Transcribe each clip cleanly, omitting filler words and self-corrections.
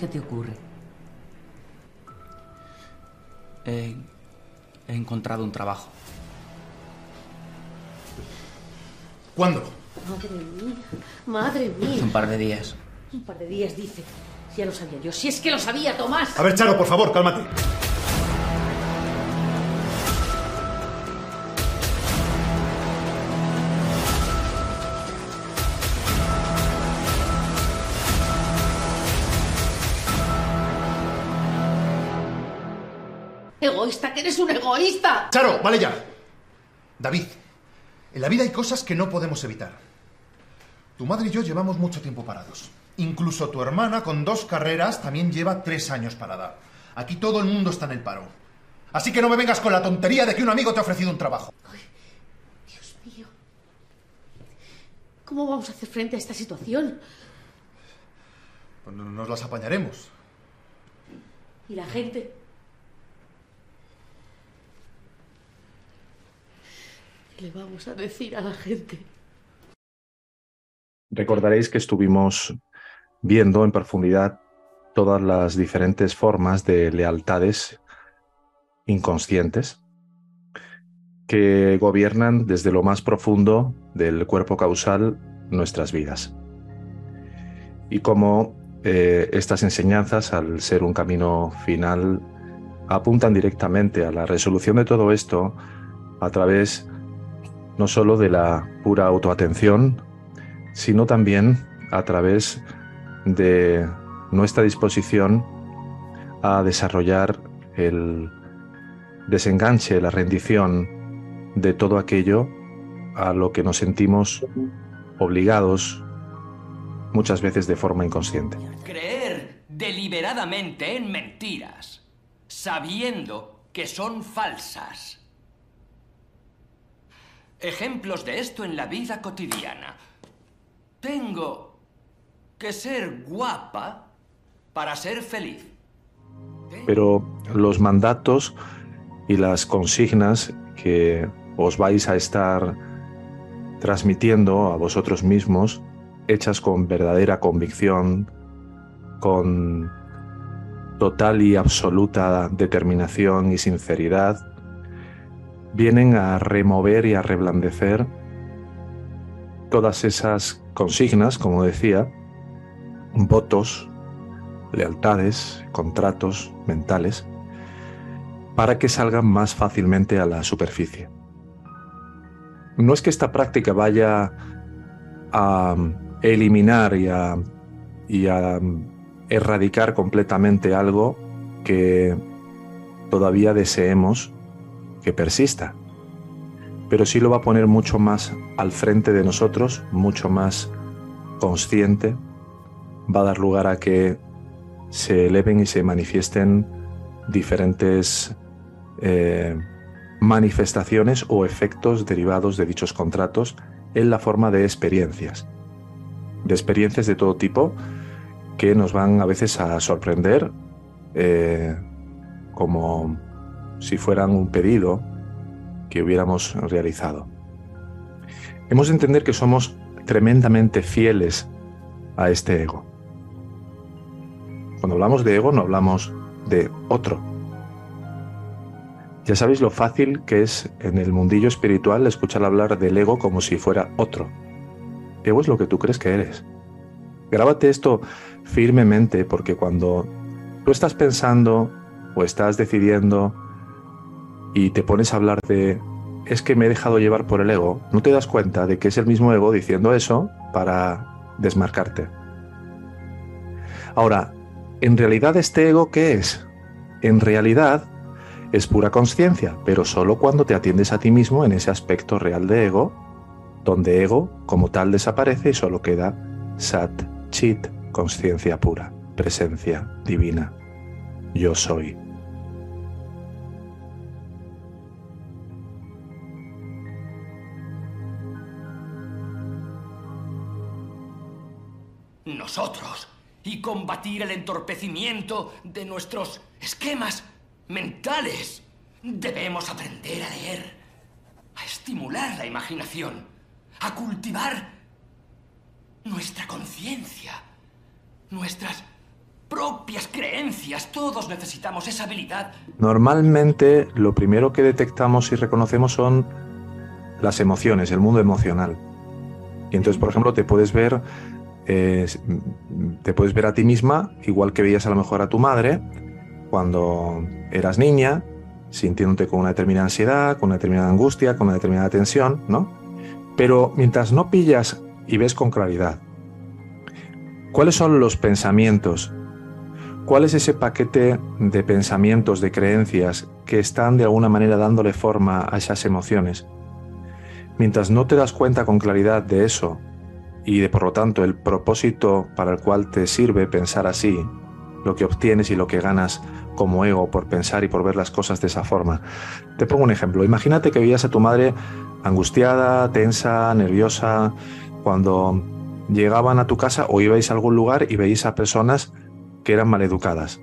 ¿qué te ocurre? He encontrado un trabajo. ¿Cuándo? Madre mía, madre mía. Un par de días. Un par de días, dice. Ya lo sabía yo. Si es que lo sabía, Tomás. A ver, Charo, por favor, cálmate. Egoísta, que eres un egoísta. Charo, vale ya. David, en la vida hay cosas que no podemos evitar. Tu madre y yo llevamos mucho tiempo parados. Incluso tu hermana, con 2 carreras, también lleva 3 años parada. Aquí todo el mundo está en el paro. Así que no me vengas con la tontería de que un amigo te ha ofrecido un trabajo. Ay, Dios mío. ¿Cómo vamos a hacer frente a esta situación? Pues nos las apañaremos. ¿Y la gente? ¿Qué le vamos a decir a la gente? Recordaréis que estuvimos viendo en profundidad todas las diferentes formas de lealtades inconscientes que gobiernan desde lo más profundo del cuerpo causal nuestras vidas. Y cómo estas enseñanzas, al ser un camino final, apuntan directamente a la resolución de todo esto a través no solo de la pura autoatención, sino también a través de nuestra disposición a desarrollar el desenganche, la rendición de todo aquello a lo que nos sentimos obligados, muchas veces de forma inconsciente. Creer deliberadamente en mentiras, sabiendo que son falsas. Ejemplos de esto en la vida cotidiana. Tengo que ser guapa para ser feliz. Pero los mandatos y las consignas que os vais a estar transmitiendo a vosotros mismos, hechas con verdadera convicción, con total y absoluta determinación y sinceridad, vienen a remover y a reblandecer todas esas consignas, como decía, votos, lealtades, contratos mentales, para que salgan más fácilmente a la superficie. No es que esta práctica vaya a eliminar y a erradicar completamente algo que todavía deseemos que persista, pero sí lo va a poner mucho más al frente de nosotros, mucho más consciente, va a dar lugar a que se eleven y se manifiesten diferentes manifestaciones o efectos derivados de dichos contratos en la forma de experiencias de todo tipo que nos van a veces a sorprender como si fueran un pedido que hubiéramos realizado. Hemos de entender que somos tremendamente fieles a este ego. Cuando hablamos de ego no hablamos de otro. Ya sabéis lo fácil que es en el mundillo espiritual escuchar hablar del ego como si fuera otro. Ego es lo que tú crees que eres. Grábate esto firmemente, porque cuando tú estás pensando o estás decidiendo y te pones a hablar de es que me he dejado llevar por el ego, no te das cuenta de que es el mismo ego diciendo eso para desmarcarte. Ahora, ¿en realidad este ego qué es? En realidad es pura conciencia, pero solo cuando te atiendes a ti mismo en ese aspecto real de ego, donde ego como tal desaparece y solo queda Sat Chit, conciencia pura, presencia divina. Yo soy. Nosotros, y combatir el entorpecimiento de nuestros esquemas mentales. Debemos aprender a leer, a estimular la imaginación, a cultivar nuestra conciencia, nuestras propias creencias. Todos necesitamos esa habilidad. Normalmente lo primero que detectamos y reconocemos son las emociones, el mundo emocional. Y entonces, por ejemplo, te puedes ver a ti misma, igual que veías a lo mejor a tu madre cuando eras niña, sintiéndote con una determinada ansiedad, con una determinada angustia, con una determinada tensión, ¿no? Pero mientras no pillas y ves con claridad cuáles son los pensamientos, cuál es ese paquete de pensamientos, de creencias que están de alguna manera dándole forma a esas emociones, mientras no te das cuenta con claridad de eso y de, por lo tanto, el propósito para el cual te sirve pensar así, lo que obtienes y lo que ganas como ego por pensar y por ver las cosas de esa forma. Te pongo un ejemplo. Imagínate que veías a tu madre angustiada, tensa, nerviosa, cuando llegaban a tu casa o ibais a algún lugar y veíais a personas que eran maleducadas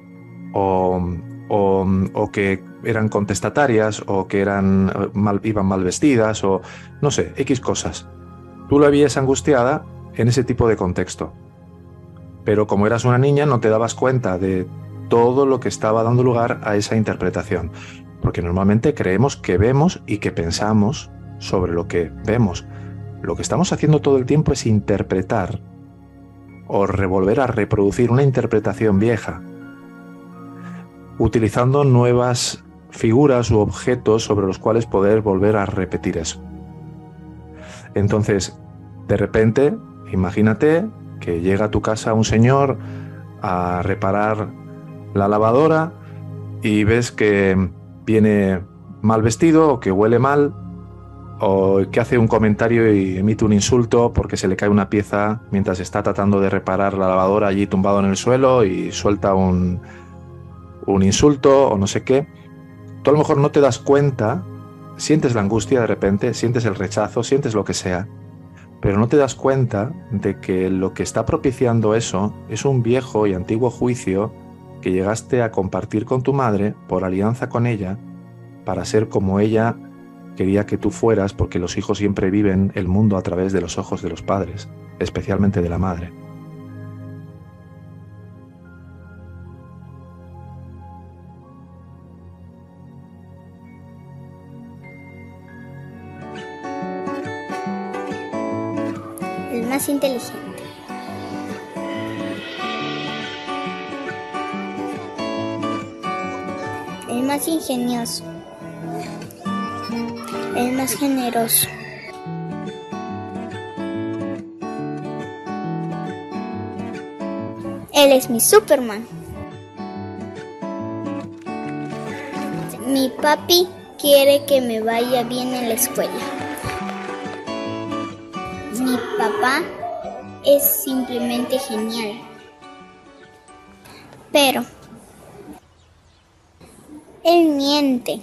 o que eran contestatarias o que iban mal vestidas o no sé, X cosas. Tú la veías angustiada en ese tipo de contexto. Pero como eras una niña no te dabas cuenta de todo lo que estaba dando lugar a esa interpretación. Porque normalmente creemos que vemos y que pensamos sobre lo que vemos. Lo que estamos haciendo todo el tiempo es interpretar o volver a reproducir una interpretación vieja, utilizando nuevas figuras u objetos sobre los cuales poder volver a repetir eso. Entonces, de repente, imagínate que llega a tu casa un señor a reparar la lavadora y ves que viene mal vestido o que huele mal o que hace un comentario y emite un insulto porque se le cae una pieza mientras está tratando de reparar la lavadora allí tumbado en el suelo y suelta un insulto o no sé qué. Tú a lo mejor no te das cuenta, sientes la angustia de repente, sientes el rechazo, sientes lo que sea, pero no te das cuenta de que lo que está propiciando eso es un viejo y antiguo juicio que llegaste a compartir con tu madre por alianza con ella para ser como ella quería que tú fueras, porque los hijos siempre viven el mundo a través de los ojos de los padres, especialmente de la madre. El más inteligente. El más ingenioso. El más generoso. Él es mi Superman. Mi papi quiere que me vaya bien en la escuela. Mi papá es simplemente genial. Pero él miente.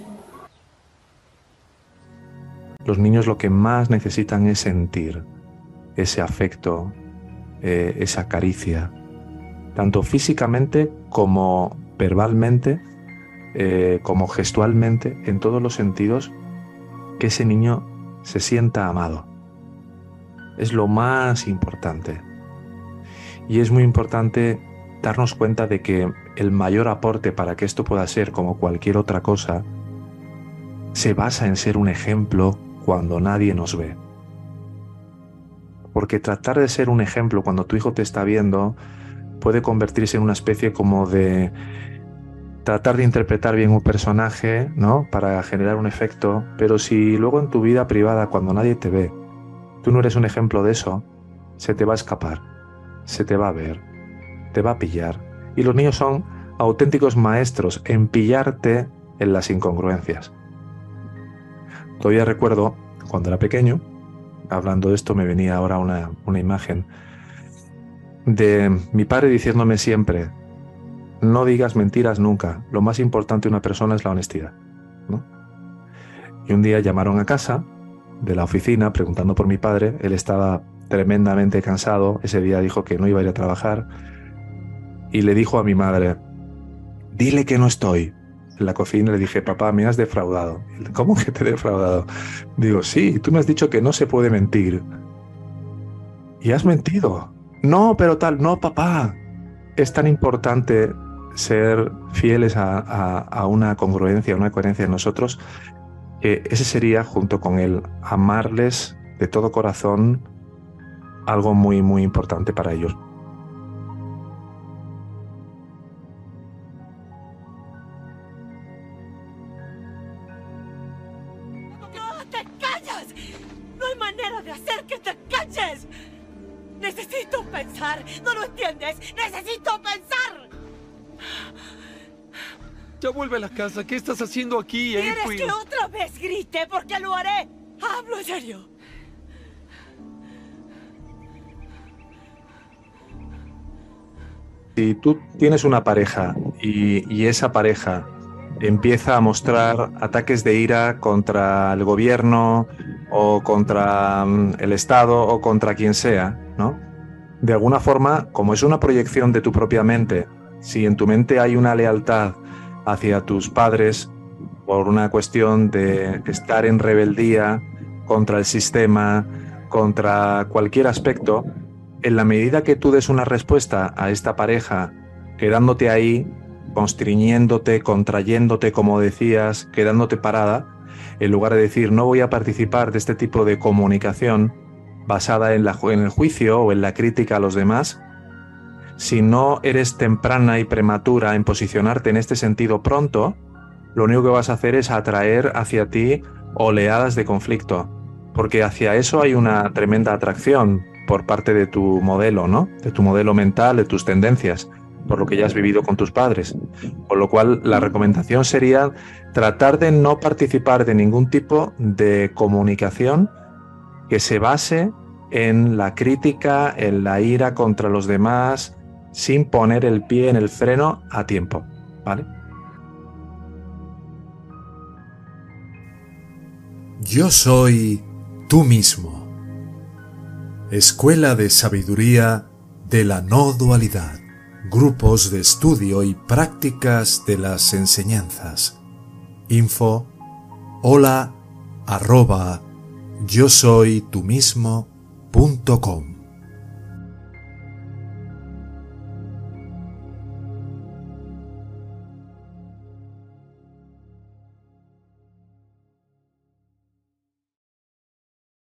Los niños lo que más necesitan es sentir ese afecto, esa caricia, tanto físicamente como verbalmente, como gestualmente, en todos los sentidos, que ese niño se sienta amado. Es lo más importante. Y es muy importante darnos cuenta de que el mayor aporte para que esto pueda ser como cualquier otra cosa se basa en ser un ejemplo cuando nadie nos ve. Porque tratar de ser un ejemplo cuando tu hijo te está viendo puede convertirse en una especie como de tratar de interpretar bien un personaje, ¿no? Para generar un efecto, pero si luego en tu vida privada, cuando nadie te ve, tú no eres un ejemplo de eso, se te va a escapar, se te va a ver, te va a pillar. Y los niños son auténticos maestros en pillarte en las incongruencias. Todavía recuerdo, cuando era pequeño, hablando de esto me venía ahora una imagen de mi padre diciéndome siempre: no digas mentiras nunca, lo más importante de una persona es la honestidad, ¿no? Y un día llamaron a casa de la oficina preguntando por mi padre. Él estaba tremendamente cansado, ese día dijo que no iba a ir a trabajar y le dijo a mi madre: dile que no estoy. En la cocina le dije: papá, me has defraudado. ¿Cómo que te he defraudado? Digo: sí, tú me has dicho que no se puede mentir. Y has mentido. No, pero tal, no, papá. es tan importante ser fieles a una congruencia, a una coherencia en nosotros, que ese sería, junto con el amarles de todo corazón, algo muy, muy importante para ellos. ¡No te calles! ¡No hay manera de hacer que te calles! ¡Necesito pensar! ¿No lo entiendes? ¡Necesito pensar! Ya vuelve a la casa. ¿Qué estás haciendo aquí, ¿Quieres April? que otra vez grite? Porque lo haré. Hablo en serio. Si tú tienes una pareja y esa pareja empieza a mostrar ataques de ira contra el gobierno o contra el Estado o contra quien sea, ¿no? De alguna forma, como es una proyección de tu propia mente, si en tu mente hay una lealtad hacia tus padres por una cuestión de estar en rebeldía contra el sistema, contra cualquier aspecto, en la medida que tú des una respuesta a esta pareja, quedándote ahí, constriñéndote, contrayéndote, como decías, quedándote parada, en lugar de decir no voy a participar de este tipo de comunicación basada en el juicio o en la crítica a los demás, si no eres temprana y prematura en posicionarte en este sentido pronto, lo único que vas a hacer es atraer hacia ti oleadas de conflicto, porque hacia eso hay una tremenda atracción por parte de tu modelo, ¿no? De tu modelo mental, de tus tendencias, por lo que ya has vivido con tus padres. Con lo cual, la recomendación sería tratar de no participar de ningún tipo de comunicación que se base en la crítica, en la ira contra los demás, sin poner el pie en el freno a tiempo, ¿vale? Yo soy tú mismo. Escuela de Sabiduría de la No Dualidad. Grupos de estudio y prácticas de las enseñanzas. Info hola @yosoytumismo.com